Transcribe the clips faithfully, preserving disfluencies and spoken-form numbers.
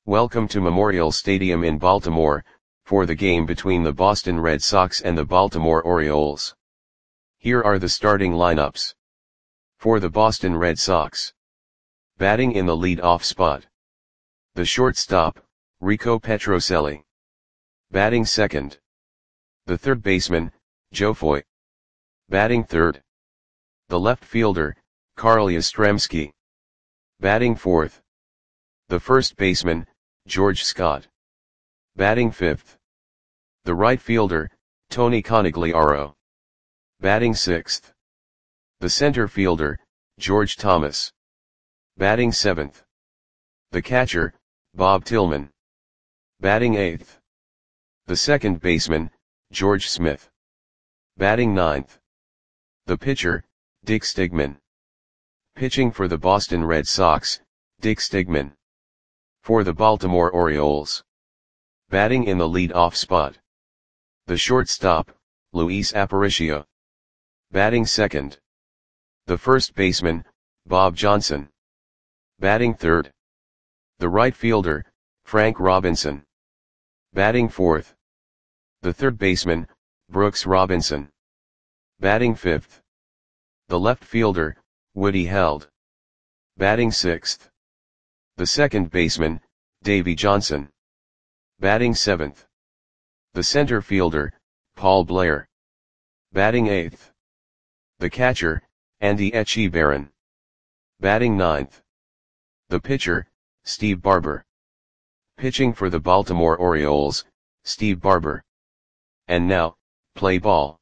Welcome to Memorial Stadium in Baltimore, for the game between the Boston Red Sox and the Baltimore Orioles. Here are the starting lineups. For the Boston Red Sox. Batting in the lead-off spot. The shortstop, Rico Petrocelli. Batting second. The third baseman, Joe Foy. Batting third. The left fielder, Carl Yastrzemski. Batting fourth. The first baseman, George Scott. Batting fifth. The right fielder, Tony Conigliaro. Batting sixth. The center fielder, George Thomas. Batting seventh. The catcher, Bob Tillman. Batting eighth. The second baseman, George Smith. Batting ninth. The pitcher, Dick Stigman. Pitching for the Boston Red Sox, Dick Stigman. For the Baltimore Orioles. Batting in the lead-off spot. The shortstop, Luis Aparicio. Batting second. The first baseman, Bob Johnson. Batting third. The right fielder, Frank Robinson. Batting fourth. The third baseman, Brooks Robinson. Batting fifth. The left fielder, Woody Held. Batting sixth. The second baseman, Davey Johnson. Batting seventh. The center fielder, Paul Blair. Batting eighth. The catcher, Andy Etchebarren. Batting ninth. The pitcher, Steve Barber. Pitching for the Baltimore Orioles, Steve Barber. And now, play ball.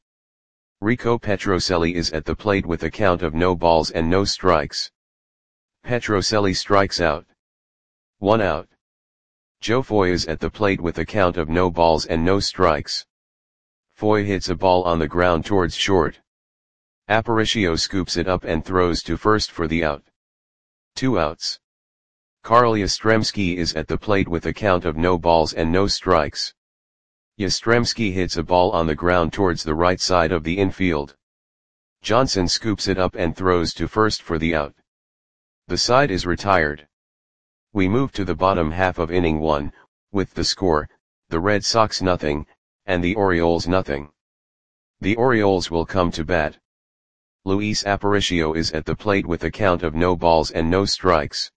Rico Petrocelli is at the plate with a count of no balls and no strikes. Petrocelli strikes out. One out. Joe Foy is at the plate with a count of no balls and no strikes. Foy hits a ball on the ground towards short. Aparicio scoops it up and throws to first for the out. Two outs. Carl Yastrzemski is at the plate with a count of no balls and no strikes. Yastrzemski hits a ball on the ground towards the right side of the infield. Johnson scoops it up and throws to first for the out. The side is retired. We move to the bottom half of inning one, with the score, the Red Sox nothing, and the Orioles nothing. The Orioles will come to bat. Luis Aparicio is at the plate with a count of no balls and no strikes.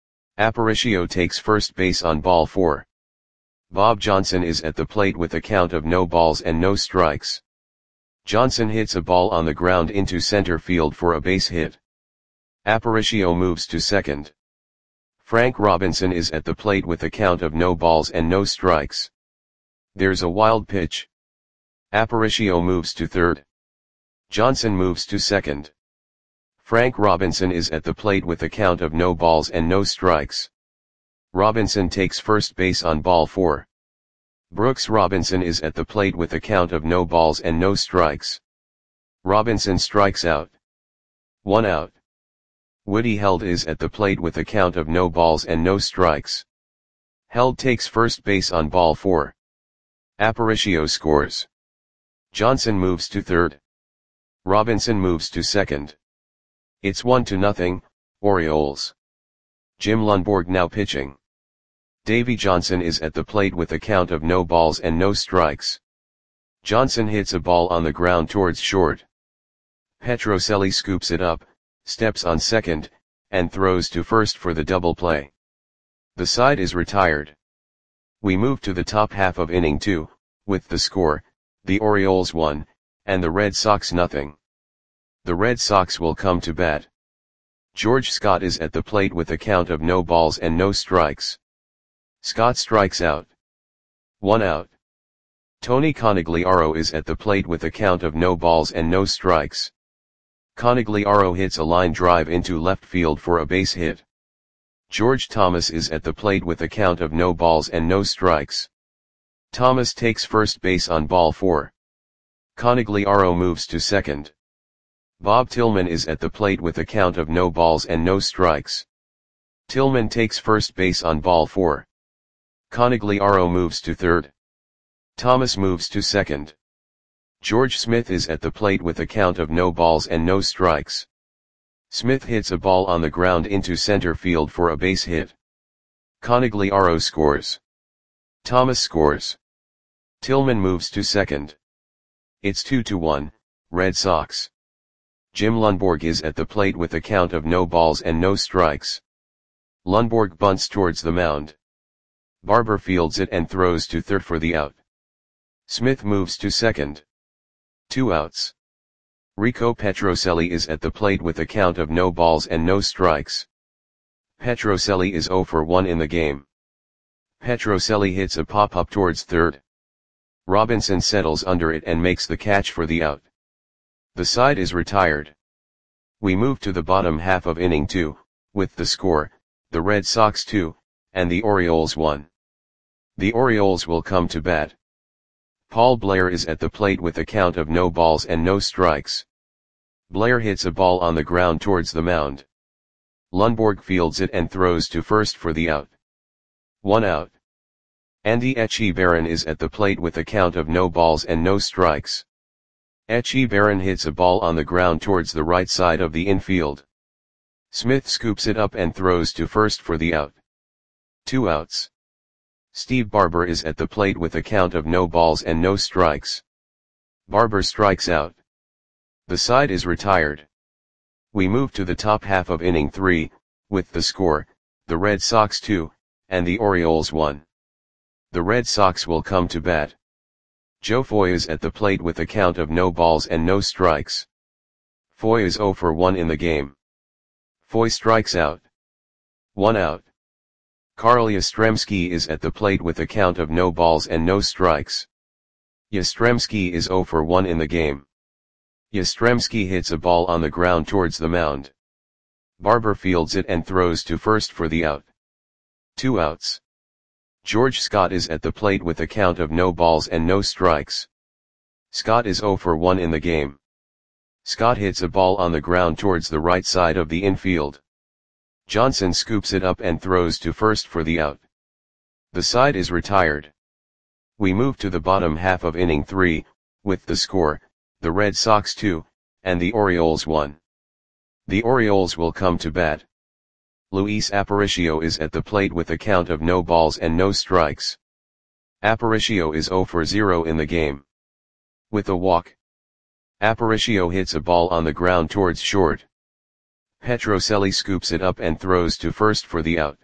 Aparicio takes first base on ball four. Bob Johnson is at the plate with a count of no balls and no strikes. Johnson hits a ball on the ground into center field for a base hit. Aparicio moves to second. Frank Robinson is at the plate with a count of no balls and no strikes. There's a wild pitch. Aparicio moves to third. Johnson moves to second. Frank Robinson is at the plate with a count of no balls and no strikes. Robinson takes first base on ball four. Brooks Robinson is at the plate with a count of no balls and no strikes. Robinson strikes out. One out. Woody Held is at the plate with a count of no balls and no strikes. Held takes first base on ball four. Aparicio scores. Johnson moves to third. Robinson moves to second. It's one to nothing, Orioles. Jim Lundborg now pitching. Davey Johnson is at the plate with a count of no balls and no strikes. Johnson hits a ball on the ground towards short. Petrocelli scoops it up, steps on second, and throws to first for the double play. The side is retired. We move to the top half of inning two, with the score, the Orioles one, and the Red Sox nothing. The Red Sox will come to bat. George Scott is at the plate with a count of no balls and no strikes. Scott strikes out. One out. Tony Conigliaro is at the plate with a count of no balls and no strikes. Conigliaro hits a line drive into left field for a base hit. George Thomas is at the plate with a count of no balls and no strikes. Thomas takes first base on ball four. Conigliaro moves to second. Bob Tillman is at the plate with a count of no balls and no strikes. Tillman takes first base on ball four. Conigliaro moves to third. Thomas moves to second. George Smith is at the plate with a count of no balls and no strikes. Smith hits a ball on the ground into center field for a base hit. Conagliaro scores. Thomas scores. Tillman moves to second. It's two to one, Red Sox. Jim Lundborg is at the plate with a count of no balls and no strikes. Lundborg bunts towards the mound. Barber fields it and throws to third for the out. Smith moves to second. Two outs. Rico Petrocelli is at the plate with a count of no balls and no strikes. Petrocelli is zero for one in the game. Petrocelli hits a pop-up towards third. Robinson settles under it and makes the catch for the out. The side is retired. We move to the bottom half of inning two, with the score, the Red Sox two, and the Orioles one. The Orioles will come to bat. Paul Blair is at the plate with a count of no balls and no strikes. Blair hits a ball on the ground towards the mound. Lundborg fields it and throws to first for the out. One out. Andy Echeverren is at the plate with a count of no balls and no strikes. Echeverren hits a ball on the ground towards the right side of the infield. Smith scoops it up and throws to first for the out. Two outs. Steve Barber is at the plate with a count of no balls and no strikes. Barber strikes out. The side is retired. We move to the top half of inning three, with the score, the Red Sox two, and the Orioles one. The Red Sox will come to bat. Joe Foy is at the plate with a count of no balls and no strikes. Foy is zero for one in the game. Foy strikes out. One out. Carl Yastrzemski is at the plate with a count of no balls and no strikes. Yastrzemski is zero for one in the game. Yastrzemski hits a ball on the ground towards the mound. Barber fields it and throws to first for the out. Two outs. George Scott is at the plate with a count of no balls and no strikes. Scott is zero for one in the game. Scott hits a ball on the ground towards the right side of the infield. Johnson scoops it up and throws to first for the out. The side is retired. We move to the bottom half of inning three, with the score, the Red Sox two, and the Orioles one. The Orioles will come to bat. Luis Aparicio is at the plate with a count of no balls and no strikes. Aparicio is zero for zero in the game. With a walk. Aparicio hits a ball on the ground towards short. Petrocelli scoops it up and throws to first for the out.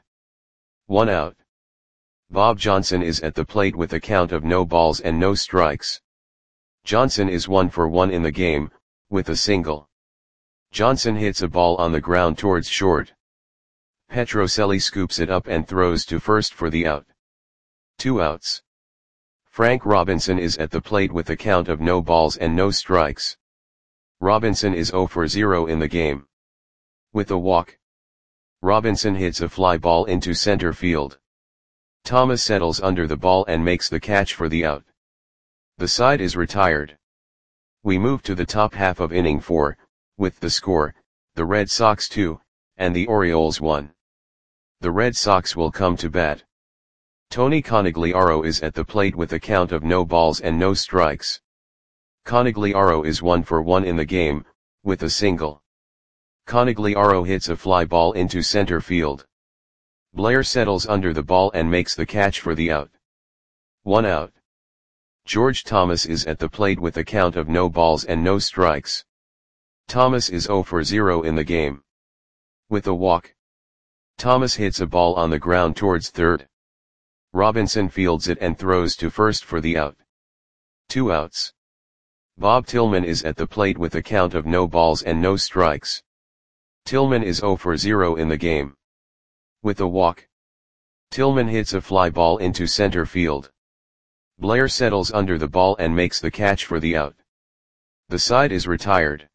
One out. Bob Johnson is at the plate with a count of no balls and no strikes. Johnson is one for one in the game, with a single. Johnson hits a ball on the ground towards short. Petrocelli scoops it up and throws to first for the out. Two outs. Frank Robinson is at the plate with a count of no balls and no strikes. Robinson is zero for zero in the game. With a walk. Robinson hits a fly ball into center field. Thomas settles under the ball and makes the catch for the out. The side is retired. We move to the top half of inning four, with the score, the Red Sox two, and the Orioles one. The Red Sox will come to bat. Tony Conagliaro is at the plate with a count of no balls and no strikes. Conagliaro is one for one in the game, with a single. Conagliaro hits a fly ball into center field. Blair settles under the ball and makes the catch for the out. One out. George Thomas is at the plate with a count of no balls and no strikes. Thomas is zero for zero in the game. With a walk. Thomas hits a ball on the ground towards third. Robinson fields it and throws to first for the out. Two outs. Bob Tillman is at the plate with a count of no balls and no strikes. Tillman is zero for zero in the game. With a walk. Tillman hits a fly ball into center field. Blair settles under the ball and makes the catch for the out. The side is retired.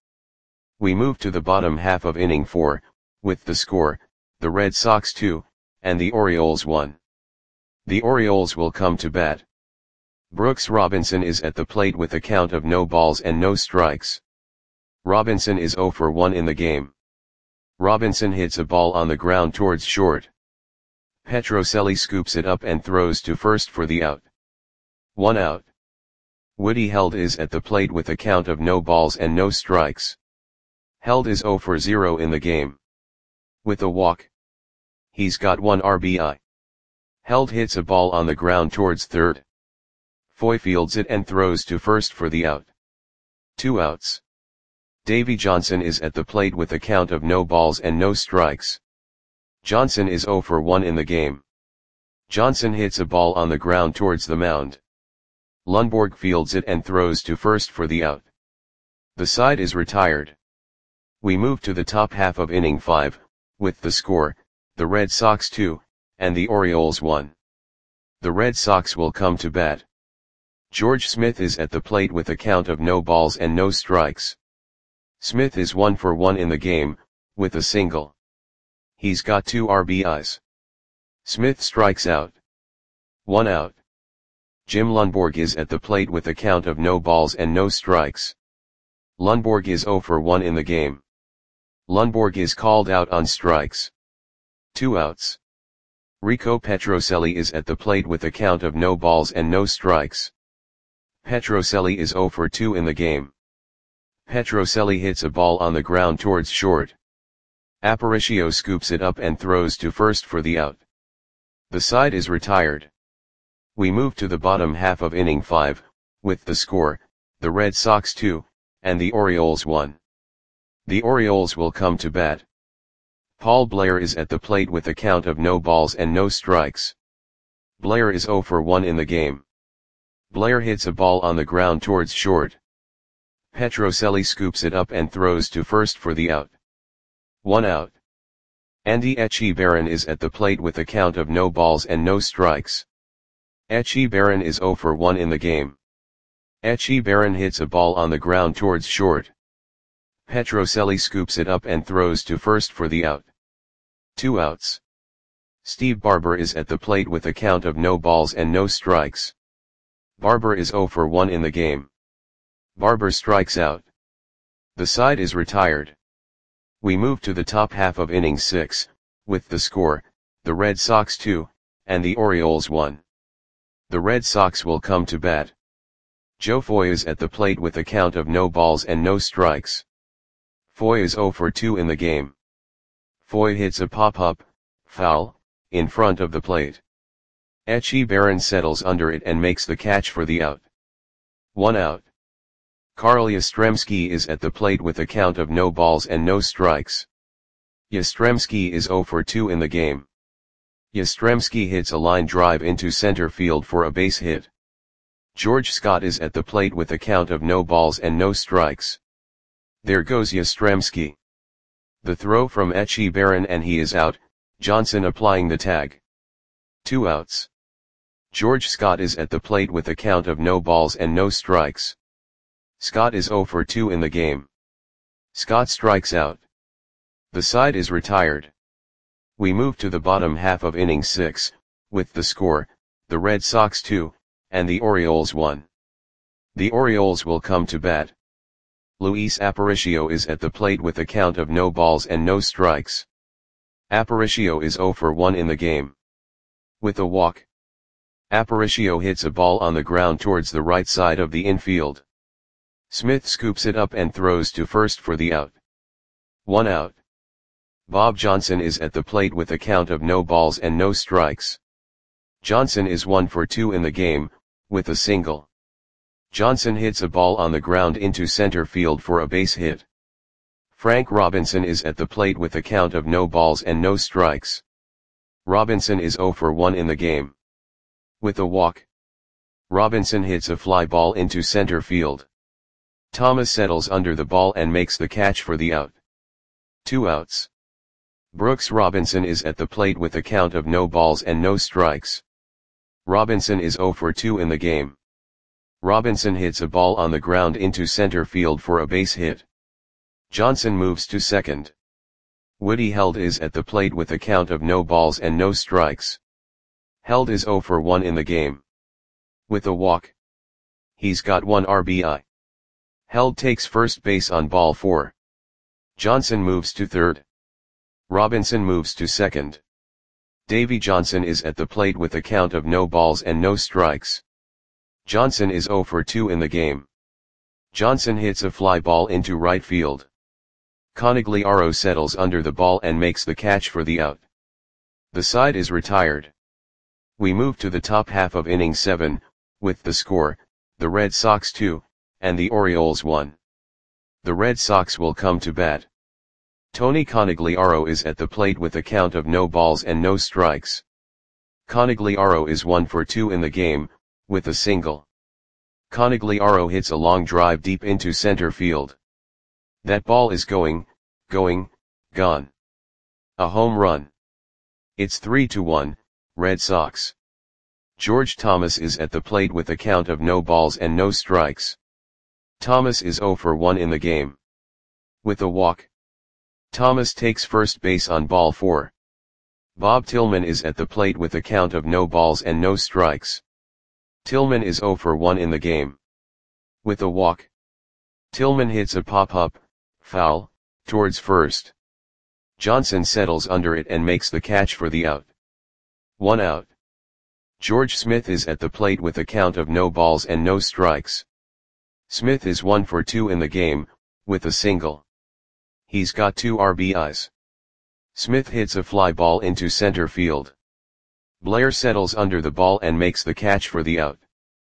We move to the bottom half of inning four, with the score, the Red Sox two, and the Orioles one. The Orioles will come to bat. Brooks Robinson is at the plate with a count of no balls and no strikes. Robinson is zero for one in the game. Robinson hits a ball on the ground towards short. Petrocelli scoops it up and throws to first for the out. One out. Woody Held is at the plate with a count of no balls and no strikes. Held is zero for zero in the game. With a walk. He's got one R B I. Held hits a ball on the ground towards third. Foy fields it and throws to first for the out. Two outs. Davy Johnson is at the plate with a count of no balls and no strikes. Johnson is oh for one in the game. Johnson hits a ball on the ground towards the mound. Lundborg fields it and throws to first for the out. The side is retired. We move to the top half of inning five, with the score, the Red Sox two, and the Orioles one. The Red Sox will come to bat. George Smith is at the plate with a count of no balls and no strikes. Smith is one for one in the game, with a single. He's got two R B Is. Smith strikes out. One out. Jim Lundborg is at the plate with a count of no balls and no strikes. Lundborg is oh for one in the game. Lundborg is called out on strikes. Two outs. Rico Petrocelli is at the plate with a count of no balls and no strikes. Petrocelli is oh for two in the game. Petrocelli hits a ball on the ground towards short. Aparicio scoops it up and throws to first for the out. The side is retired. We move to the bottom half of inning five, with the score, the Red Sox two, and the Orioles one. The Orioles will come to bat. Paul Blair is at the plate with a count of no balls and no strikes. Blair is oh for one in the game. Blair hits a ball on the ground towards short. Petrocelli scoops it up and throws to first for the out. One out. Andy Echebarren is at the plate with a count of no balls and no strikes. Echebarren is oh for one in the game. Echebarren hits a ball on the ground towards short. Petrocelli scoops it up and throws to first for the out. Two outs. Steve Barber is at the plate with a count of no balls and no strikes. Barber is oh for one in the game. Barber strikes out. The side is retired. We move to the top half of inning six, with the score, the Red Sox two, and the Orioles one. The Red Sox will come to bat. Joe Foy is at the plate with a count of no balls and no strikes. Foy is oh for two in the game. Foy hits a pop-up, foul, in front of the plate. Echebarren settles under it and makes the catch for the out. One out. Carl Yastrzemski is at the plate with a count of no balls and no strikes. Yastrzemski is oh for two in the game. Yastrzemski hits a line drive into center field for a base hit. George Scott is at the plate with a count of no balls and no strikes. There goes Yastrzemski. The throw from Echebarren and he is out, Johnson applying the tag. Two outs. George Scott is at the plate with a count of no balls and no strikes. Scott is oh for two in the game. Scott strikes out. The side is retired. We move to the bottom half of inning six, with the score, the Red Sox two, and the Orioles one. The Orioles will come to bat. Luis Aparicio is at the plate with a count of no balls and no strikes. Aparicio is oh for one in the game. With a walk. Aparicio hits a ball on the ground towards the right side of the infield. Smith scoops it up and throws to first for the out. One out. Bob Johnson is at the plate with a count of no balls and no strikes. Johnson is one for two in the game, with a single. Johnson hits a ball on the ground into center field for a base hit. Frank Robinson is at the plate with a count of no balls and no strikes. Robinson is oh for one in the game. With a walk. Robinson hits a fly ball into center field. Thomas settles under the ball and makes the catch for the out. Two outs. Brooks Robinson is at the plate with a count of no balls and no strikes. Robinson is oh for two in the game. Robinson hits a ball on the ground into center field for a base hit. Johnson moves to second. Woody Held is at the plate with a count of no balls and no strikes. Held is oh for one in the game. With a walk. He's got one R B I. Held takes first base on ball four. Johnson moves to third. Robinson moves to second. Davy Johnson is at the plate with a count of no balls and no strikes. Johnson is oh for two in the game. Johnson hits a fly ball into right field. Conigliaro settles under the ball and makes the catch for the out. The side is retired. We move to the top half of inning seven, with the score, the Red Sox two, and the Orioles one. The Red Sox will come to bat. Tony Conigliaro is at the plate with a count of no balls and no strikes. Conigliaro is one for two in the game, with a single. Conigliaro hits a long drive deep into center field. That ball is going, going, gone. A home run. It's three to one, Red Sox. George Thomas is at the plate with a count of no balls and no strikes. Thomas is zero for one in the game. With a walk. Thomas takes first base on ball four. Bob Tillman is at the plate with a count of no balls and no strikes. Tillman is zero for one in the game. With a walk. Tillman hits a pop-up, foul, towards first. Johnson settles under it and makes the catch for the out. One out. George Smith is at the plate with a count of no balls and no strikes. Smith is one for two in the game, with a single. He's got two R B Is. Smith hits a fly ball into center field. Blair settles under the ball and makes the catch for the out.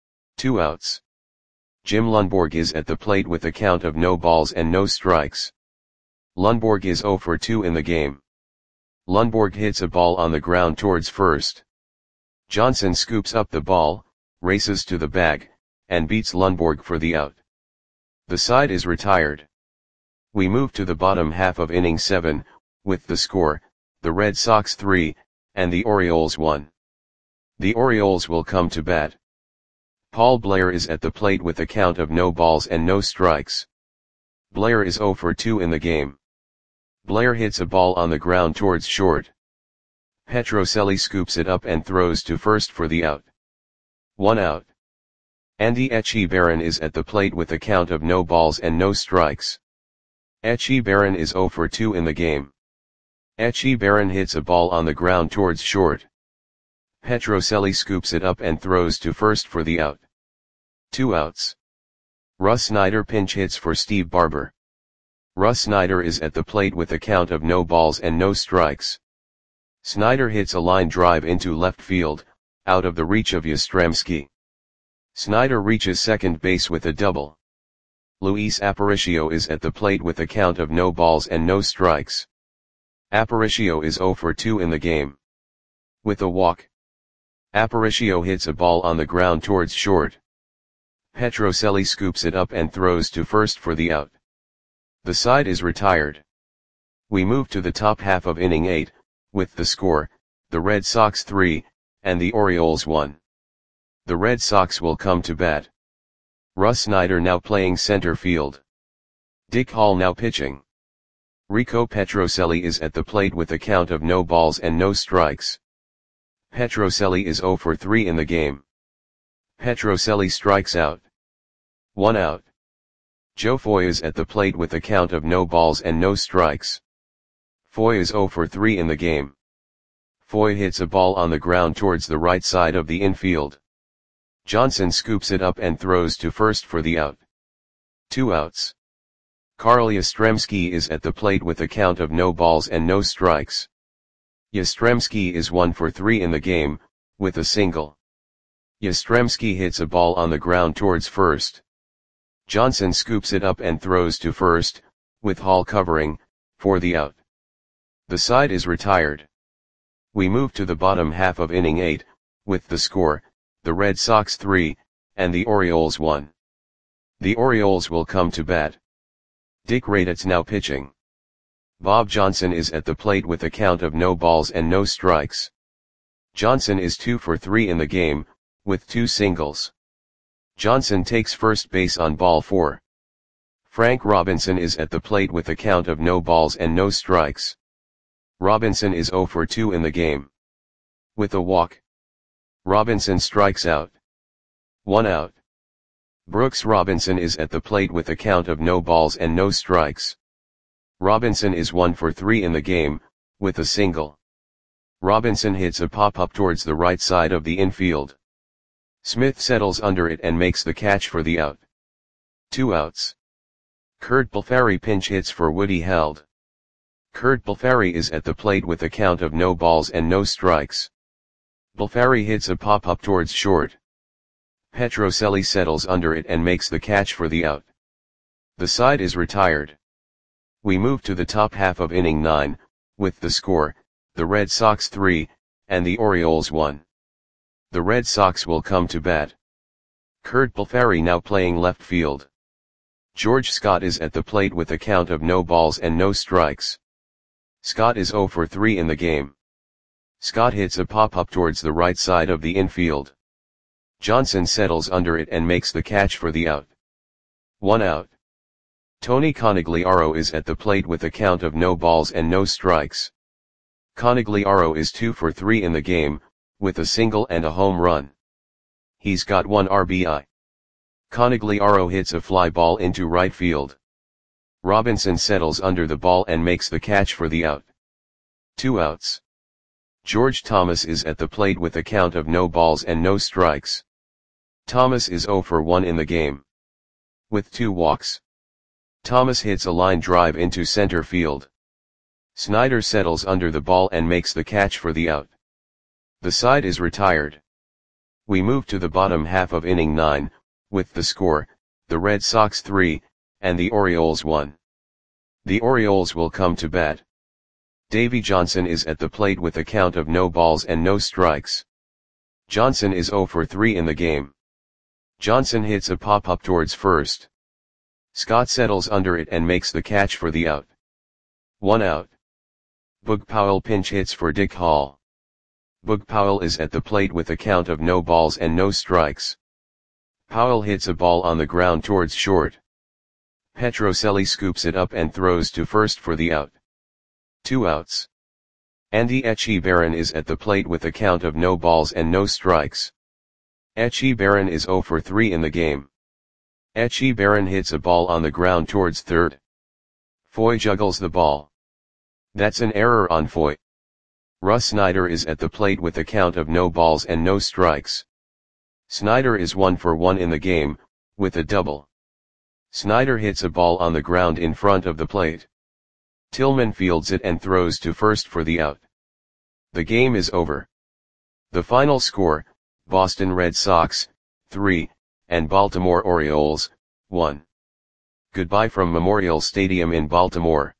Two outs. Jim Lundborg is at the plate with a count of no balls and no strikes. Lundborg is zero for two in the game. Lundborg hits a ball on the ground towards first. Johnson scoops up the ball, races to the bag, and beats Lundborg for the out. The side is retired. We move to the bottom half of inning seven, with the score, the Red Sox three, and the Orioles one. The Orioles will come to bat. Paul Blair is at the plate with a count of no balls and no strikes. Blair is zero for two in the game. Blair hits a ball on the ground towards short. Petrocelli scoops it up and throws to first for the out. One out. Andy Etchebarren is at the plate with a count of no balls and no strikes. Etchebarren is zero for two in the game. Etchebarren hits a ball on the ground towards short. Petrocelli scoops it up and throws to first for the out. Two outs. Russ Snyder pinch hits for Steve Barber. Russ Snyder is at the plate with a count of no balls and no strikes. Snyder hits a line drive into left field, out of the reach of Yastrzemski. Snyder reaches second base with a double. Luis Aparicio is at the plate with a count of no balls and no strikes. Aparicio is zero for two in the game. With a walk. Aparicio hits a ball on the ground towards short. Petrocelli scoops it up and throws to first for the out. The side is retired. We move to the top half of inning eight, with the score, the Red Sox three, and the Orioles one. The Red Sox will come to bat. Russ Snyder now playing center field. Dick Hall now pitching. Rico Petrocelli is at the plate with a count of no balls and no strikes. Petrocelli is zero for three in the game. Petrocelli strikes out. One out. Joe Foy is at the plate with a count of no balls and no strikes. Foy is zero for three in the game. Foy hits a ball on the ground towards the right side of the infield. Johnson scoops it up and throws to first for the out. Two outs. Carl Yastrzemski is at the plate with a count of no balls and no strikes. Yastrzemski is one for three in the game, with a single. Yastrzemski hits a ball on the ground towards first. Johnson scoops it up and throws to first, with Hall covering, for the out. The side is retired. We move to the bottom half of inning eight, with the score, the Red Sox three, and the Orioles one. The Orioles will come to bat. Dick Raditz now pitching. Bob Johnson is at the plate with a count of no balls and no strikes. Johnson is two for three in the game, with two singles. Johnson takes first base on ball four. Frank Robinson is at the plate with a count of no balls and no strikes. Robinson is zero for two in the game. With a walk. Robinson strikes out. One out. Brooks Robinson is at the plate with a count of no balls and no strikes. Robinson is one for three in the game, with a single. Robinson hits a pop-up towards the right side of the infield. Smith settles under it and makes the catch for the out. Two outs. Kurt Balfari pinch hits for Woody Held. Kurt Balfari is at the plate with a count of no balls and no strikes. Bulfari hits a pop-up towards short. Petrocelli settles under it and makes the catch for the out. The side is retired. We move to the top half of inning nine, with the score, the Red Sox three, and the Orioles one. The Red Sox will come to bat. Curt Bulfari now playing left field. George Scott is at the plate with a count of no balls and no strikes. Scott is oh for three in the game. Scott hits a pop-up towards the right side of the infield. Johnson settles under it and makes the catch for the out. One out. Tony Conigliaro is at the plate with a count of no balls and no strikes. Conigliaro is two for three in the game, with a single and a home run. He's got one R B I. Conigliaro hits a fly ball into right field. Robinson settles under the ball and makes the catch for the out. Two outs. George Thomas is at the plate with a count of no balls and no strikes. Thomas is oh for one in the game. With two walks. Thomas hits a line drive into center field. Snyder settles under the ball and makes the catch for the out. The side is retired. We move to the bottom half of inning nine, with the score, the Red Sox three, and the Orioles one. The Orioles will come to bat. Davey Johnson is at the plate with a count of no balls and no strikes. Johnson is oh for three in the game. Johnson hits a pop-up towards first. Scott settles under it and makes the catch for the out. One out. Boog Powell pinch hits for Dick Hall. Boog Powell is at the plate with a count of no balls and no strikes. Powell hits a ball on the ground towards short. Petrocelli scoops it up and throws to first for the out. Two outs. Andy Etchebarren is at the plate with a count of no balls and no strikes. Etchebarren is oh for three in the game. Etchebarren hits a ball on the ground towards third. Foy juggles the ball. That's an error on Foy. Russ Snyder is at the plate with a count of no balls and no strikes. Snyder is one for one in the game, with a double. Snyder hits a ball on the ground in front of the plate. Tillman fields it and throws to first for the out. The game is over. The final score, Boston Red Sox, three, and Baltimore Orioles, one. Goodbye from Memorial Stadium in Baltimore.